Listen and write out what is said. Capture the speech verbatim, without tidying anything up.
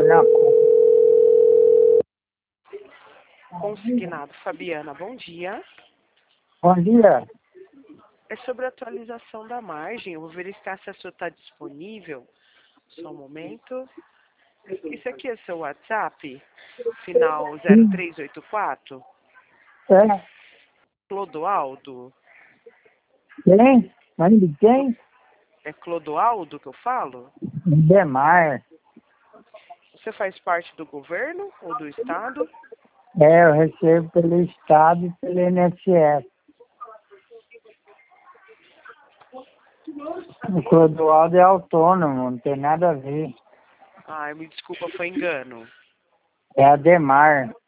na conta. Consignado Fabiana, bom dia. Bom dia. É sobre a atualização da margem. Eu vou verificar se a sua está disponível. Só um momento. Esse aqui é seu WhatsApp? Final zero três oito quatro? É, Clodoaldo? quem? Nome de quem? É Clodoaldo que eu falo? Demar. Você faz parte do governo ou do estado? É, eu recebo pelo Estado e pelo I N S S. O Clodoaldo é autônomo, não tem nada a ver. Ai, me desculpa, foi engano. É Ademar.